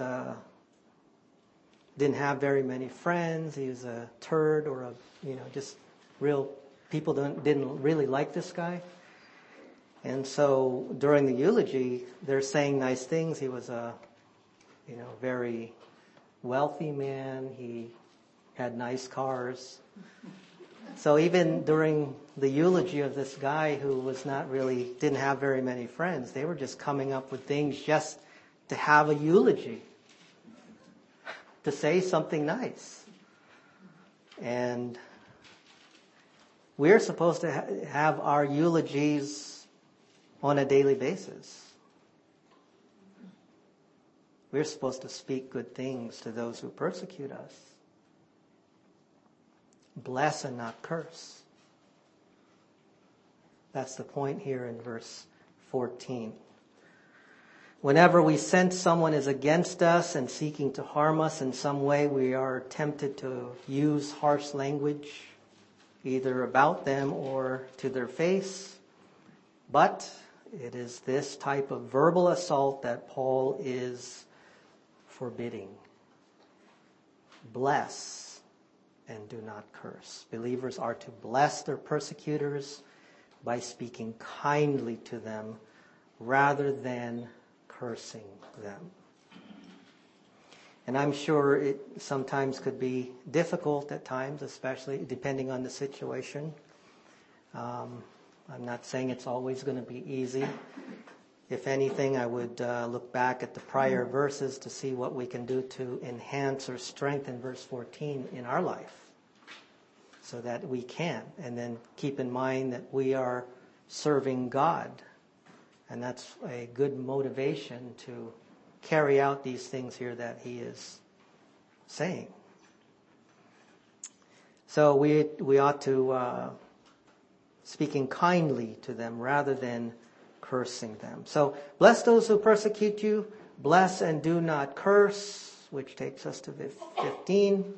didn't have very many friends. He was a turd or just real, people didn't really like this guy. And so during the eulogy, they're saying nice things. He was a, very wealthy man. He had nice cars. So even during the eulogy of this guy who was didn't have very many friends, they were just coming up with things just to have a eulogy, to say something nice. And we're supposed to have our eulogies on a daily basis. We're supposed to speak good things to those who persecute us. Bless and not curse. That's the point here in verse 14. Whenever we sense someone is against us and seeking to harm us in some way, we are tempted to use harsh language, either about them or to their face. But it is this type of verbal assault that Paul is forbidding. Bless and do not curse. Believers are to bless their persecutors by speaking kindly to them rather than cursing them. And I'm sure it sometimes could be difficult at times, especially depending on the situation. I'm not saying it's always going to be easy. if anything, I would look back at the prior verses to see what we can do to enhance or strengthen verse 14 in our life so that we can. And then keep in mind that we are serving God. And that's a good motivation to carry out these things here that he is saying. So we ought to speaking kindly to them rather than cursing them. So bless those who persecute you, bless and do not curse, which takes us to 15.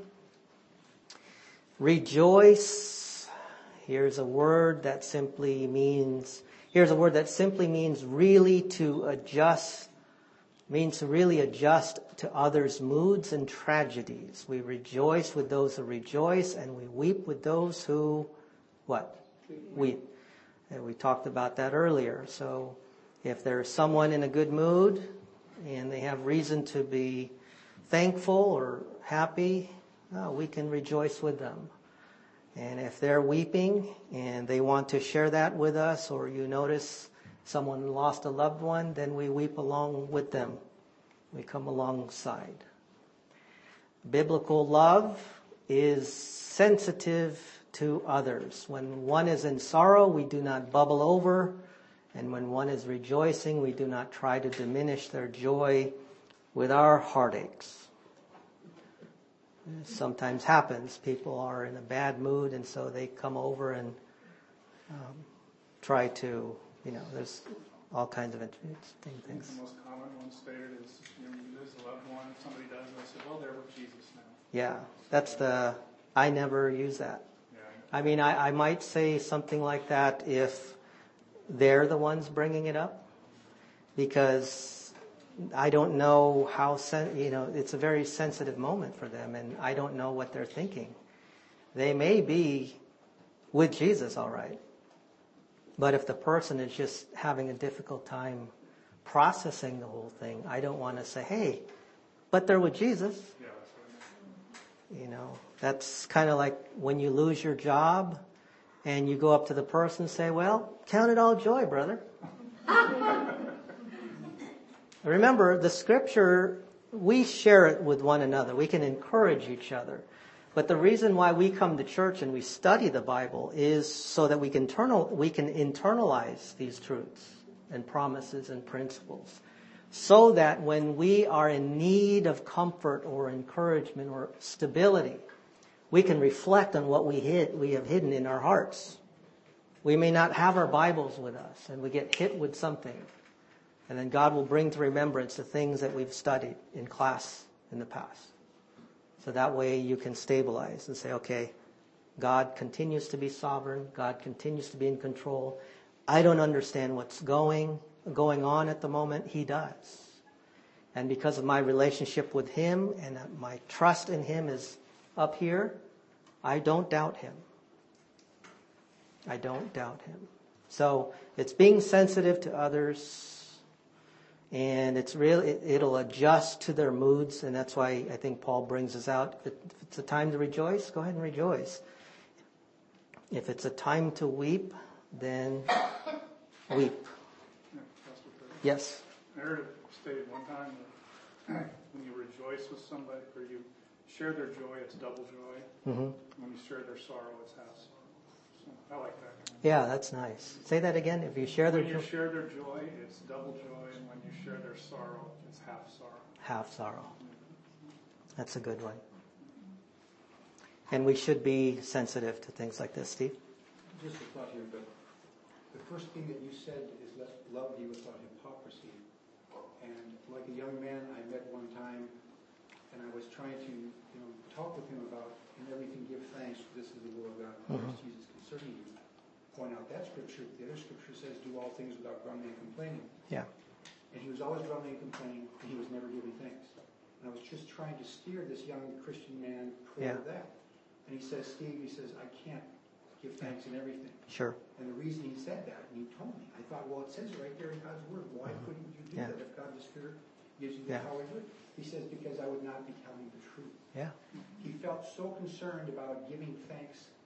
Rejoice. Here's a word that simply means really to adjust, means to really adjust to others' moods and tragedies. We rejoice with those who rejoice, and we weep with those who, what? Weep. And we talked about that earlier. So if there's someone in a good mood and they have reason to be thankful or happy, we can rejoice with them. And if they're weeping and they want to share that with us, or you notice someone lost a loved one, then we weep along with them. We come alongside. Biblical love is sensitive to others. When one is in sorrow, we do not bubble over. And when one is rejoicing, we do not try to diminish their joy with our heartaches. It sometimes happens. People are in a bad mood, and so they come over and try to, there's all kinds of interesting things. The most common one stated is, you lose a loved one, somebody does, and I said, well, they're with Jesus now. Yeah, I never use that. Yeah, I mean, I might say something like that if they're the ones bringing it up, because I don't know how, it's a very sensitive moment for them, and I don't know what they're thinking. They may be with Jesus, all right. But if the person is just having a difficult time processing the whole thing, I don't want to say, hey, but they're with Jesus. Yeah, that's what I mean. That's kind of like when you lose your job and you go up to the person and say, well, count it all joy, brother. Remember, the scripture, we share it with one another. We can encourage each other. But the reason why we come to church and we study the Bible is so that we can internalize these truths and promises and principles. So that when we are in need of comfort or encouragement or stability, we can reflect on what we have hidden in our hearts. We may not have our Bibles with us, and we get hit with something. And then God will bring to remembrance the things that we've studied in class in the past. So that way you can stabilize and say, okay, God continues to be sovereign. God continues to be in control. I don't understand what's going on at the moment. He does. And because of my relationship with Him and my trust in Him is up here, I don't doubt Him. I don't doubt Him. So it's being sensitive to others. And it'll adjust to their moods, and that's why I think Paul brings us out. If it's a time to rejoice, go ahead and rejoice. If it's a time to weep, then weep. Yeah, yes? I heard it stated one time that when you rejoice with somebody, or you share their joy, it's double joy. Mm-hmm. When you share their sorrow, it's half sorrow. So I like that. Yeah, that's nice. Say that again. If you share their joy. When you share their joy, it's double joy, and when you share their sorrow, it's half sorrow. Half sorrow. That's a good one. And we should be sensitive to things like this, Steve. Just a thought here, but the first thing that you said is let love be without hypocrisy. And like a young man I met one time, and I was trying to talk with him about, in everything give thanks, for this is the will of God, Christ Jesus concerning you. Point out that scripture. The other scripture says, do all things without grumbling and complaining. Yeah. And he was always grumbling and complaining, and he was never giving thanks. And I was just trying to steer this young Christian man toward that. And he says, Steve, I can't give thanks in everything. Sure. And the reason he said that, and he told me, I thought, well, it says it right there in God's Word. Why couldn't you do that if God the Spirit gives you the power to do it? He says, because I would not be telling the truth. Yeah. He felt so concerned about giving thanks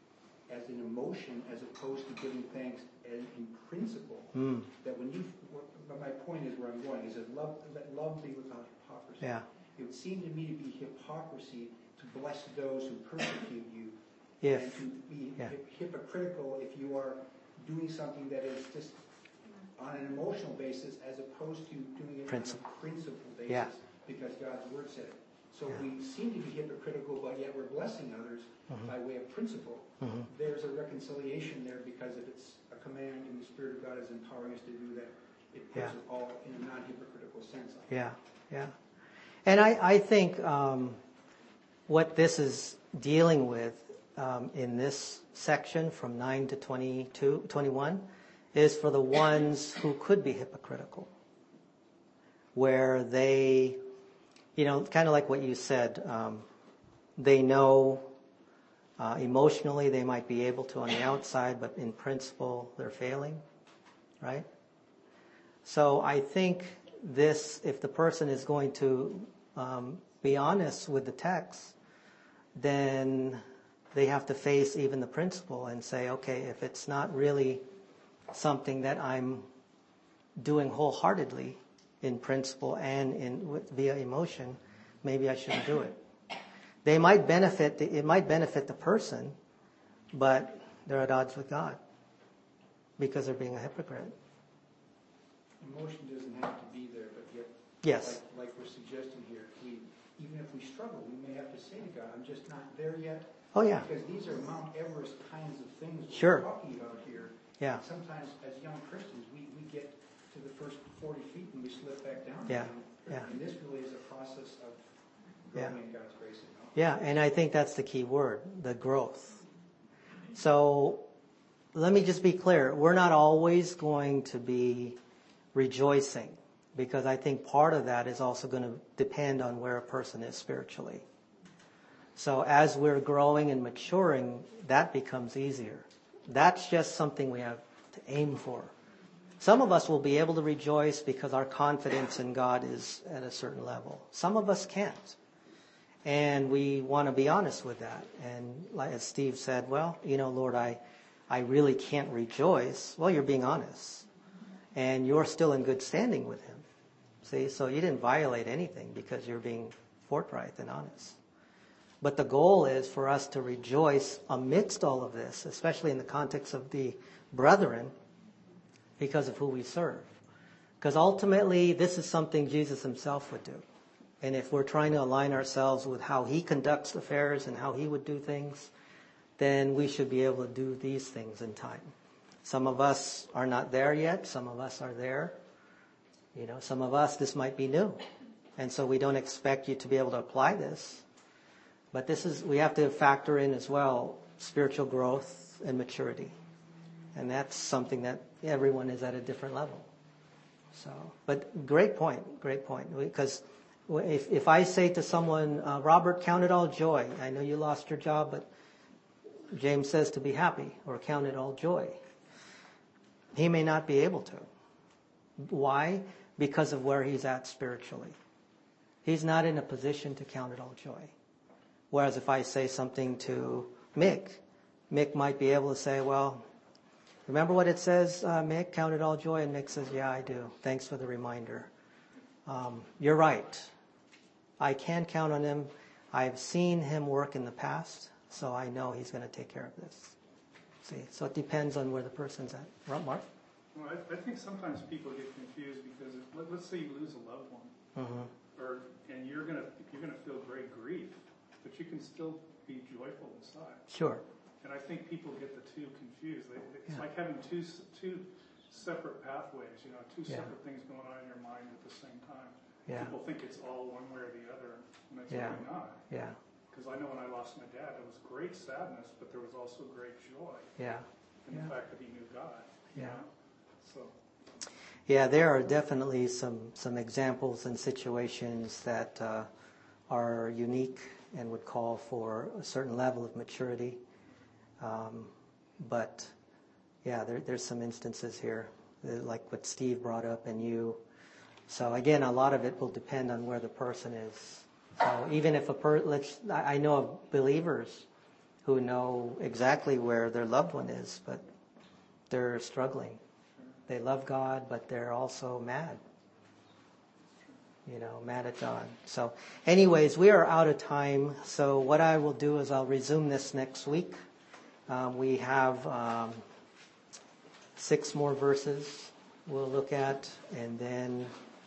as an emotion as opposed to giving thanks as in principle. That when you, but my point is where I'm going, is that let love be without hypocrisy. Yeah. It would seem to me to be hypocrisy to bless those who persecute you, and to be hypocritical if you are doing something that is just on an emotional basis as opposed to doing it on a principle basis because God's Word said it. So we seem to be hypocritical, but yet we're blessing others by way of principle. There's a reconciliation there because if it's a command and the Spirit of God is empowering us to do that, it puts it all in a non-hypocritical sense. Yeah. And I think what this is dealing with in this section from 9 to 21 is for the ones who could be hypocritical, where they, kind of like what you said, they know emotionally they might be able to on the outside, but in principle they're failing, right? So I think this, if the person is going to be honest with the text, then they have to face even the principle and say, okay, if it's not really something that I'm doing wholeheartedly in principle and via emotion, maybe I shouldn't do it. It might benefit the person, but they're at odds with God because they're being a hypocrite. Emotion doesn't have to be there, but yet, like we're suggesting here, even if we struggle, we may have to say to God, I'm just not there yet. Oh, yeah. Because these are Mount Everest kinds of things we're talking about here. Yeah. Sometimes as young Christians, we get to the first 40 feet and we slip back down. And this really is a process of growing in God's grace and knowledge. Yeah, and I think that's the key word, the growth. So let me just be clear. We're not always going to be rejoicing, because I think part of that is also going to depend on where a person is spiritually. So as we're growing and maturing, that becomes easier. That's just something we have to aim for. Some of us will be able to rejoice because our confidence in God is at a certain level. Some of us can't. And we want to be honest with that. And like as Steve said, well, Lord, I really can't rejoice. Well, you're being honest. And you're still in good standing with Him. See, so you didn't violate anything because you're being forthright and honest. But the goal is for us to rejoice amidst all of this, especially in the context of the brethren, because of who we serve. Because ultimately, this is something Jesus Himself would do. And if we're trying to align ourselves with how He conducts affairs and how He would do things, then we should be able to do these things in time. Some of us are not there yet. Some of us are there. Some of us, this might be new. And so we don't expect you to be able to apply this. But we have to factor in as well spiritual growth and maturity. And that's something that everyone is at a different level. So, but great point. Because if I say to someone, Robert, count it all joy. I know you lost your job, but James says to be happy or count it all joy. He may not be able to. Why? Because of where he's at spiritually. He's not in a position to count it all joy. Whereas if I say something to Mick might be able to say, well, remember what it says, Mick, count it all joy? And Mick says, yeah, I do. Thanks for the reminder. You're right. I can count on Him. I've seen Him work in the past, so I know He's going to take care of this. See, so it depends on where the person's at. Right, Mark? Well, I think sometimes people get confused because let's say you lose a loved one, and you're gonna feel great grief, but you can still be joyful inside. Sure. And I think people get the two confused. It's like having two separate pathways, two separate things going on in your mind at the same time. Yeah. People think it's all one way or the other, and it's really not. Yeah. Because I know when I lost my dad, there was great sadness, but there was also great joy. Yeah. In the fact that he knew God. Yeah. So. Yeah, there are definitely some examples and situations that are unique and would call for a certain level of maturity. But yeah, there's some instances here, like what Steve brought up and you. So again, a lot of it will depend on where the person is. So even if I know of believers who know exactly where their loved one is, but they're struggling. They love God, but they're also mad. Mad at God. So anyways, we are out of time. So what I will do is I'll resume this next week. We have 6 more verses we'll look at, and then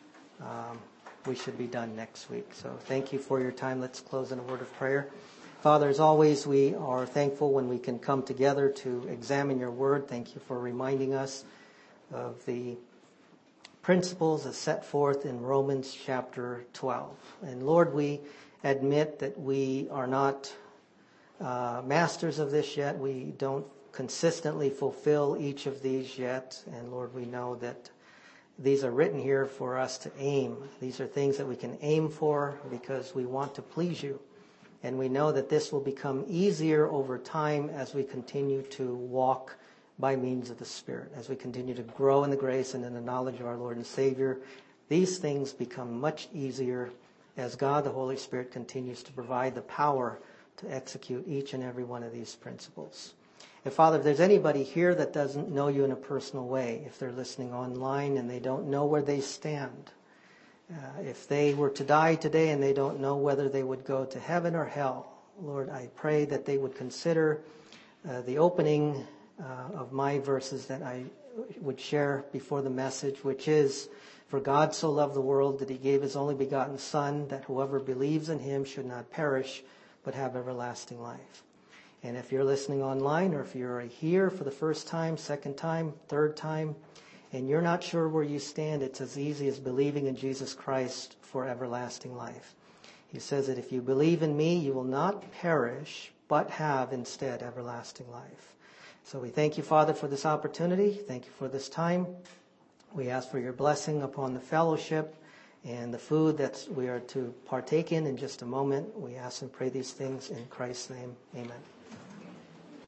we should be done next week. So thank you for your time. Let's close in a word of prayer. Father, as always, we are thankful when we can come together to examine your word. Thank you for reminding us of the principles as set forth in Romans chapter 12. And Lord, we admit that we are not masters of this yet. We don't consistently fulfill each of these yet. And Lord, we know that these are written here for us to aim. These are things that we can aim for because we want to please you. And we know that this will become easier over time as we continue to walk by means of the Spirit. As we continue to grow in the grace and in the knowledge of our Lord and Savior, these things become much easier as God, the Holy Spirit, continues to provide the power to execute each and every one of these principles. And Father, if there's anybody here that doesn't know you in a personal way, if they're listening online and they don't know where they stand, if they were to die today and they don't know whether they would go to heaven or hell, Lord, I pray that they would consider the opening of my verses that I would share before the message, which is, for God so loved the world that he gave his only begotten Son, that whoever believes in him should not perish, but have everlasting life. And if you're listening online, or if you're here for the first time, second time, third time, and you're not sure where you stand, it's as easy as believing in Jesus Christ for everlasting life. He says that if you believe in me, you will not perish, but have instead everlasting life. So we thank you, Father, for this opportunity. Thank you for this time. We ask for your blessing upon the fellowship and the food that we are to partake in just a moment. We ask and pray these things in Christ's name. Amen.